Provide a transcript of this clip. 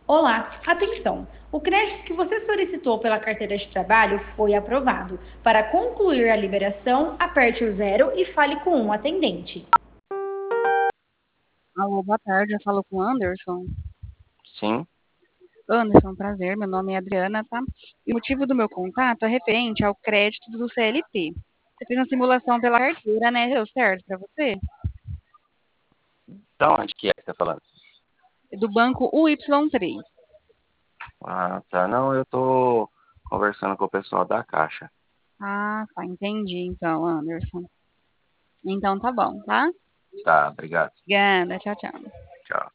Olá, atenção! O crédito que você solicitou pela carteira de trabalho foi aprovado. Para concluir a liberação, aperte o zero e fale com um atendente. Alô, boa tarde, eu falo com o Anderson. Sim, Anderson, prazer, meu nome é Adriana, tá? E o motivo do meu contato é referente ao crédito do CLT. Você fez uma simulação pela carteira, né? Deu certo pra você? da onde que é que você tá falando? Do banco UY3. Ah, tá. Não, eu tô conversando com o pessoal da Caixa. Ah, tá, entendi então, Anderson. Então tá bom, tá? Tá, obrigado. Obrigada, tchau, tchau. Tchau.